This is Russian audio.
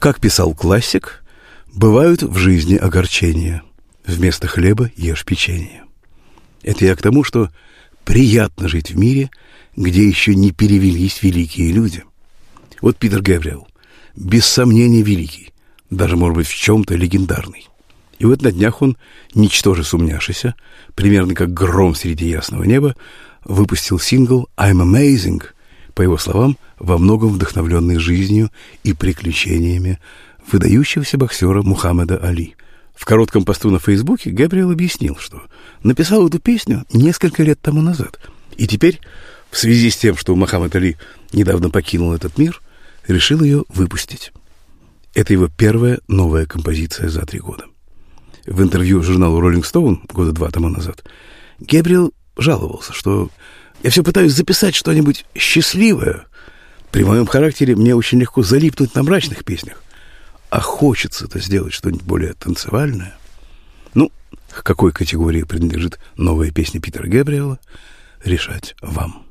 Как писал классик, бывают в жизни огорчения. Вместо хлеба ешь печенье. Это я к тому, что приятно жить в мире, где еще не перевелись великие люди. Вот Питер Гэбриэл, без сомнения великий, даже, может быть, в чем-то легендарный. И вот на днях он, ничтоже сумняшися, примерно как гром среди ясного неба, выпустил сингл «I'm Amazing», по его словам, во многом вдохновленный жизнью и приключениями выдающегося боксера Мухаммеда Али. В коротком посту на Фейсбуке Гэбриэл объяснил, что написал эту песню несколько лет тому назад. И теперь, в связи с тем, что Мухаммед Али недавно покинул этот мир, решил ее выпустить. Это его первая новая композиция за 3 года. В интервью журналу Rolling Stone 2 года тому назад Гэбриэл жаловался, что «я все пытаюсь записать что-нибудь счастливое. При моем характере мне очень легко залипнуть на мрачных песнях. А хочется-то сделать что-нибудь более танцевальное». Ну, к какой категории принадлежит новая песня Питера Гэбриэла, решать вам.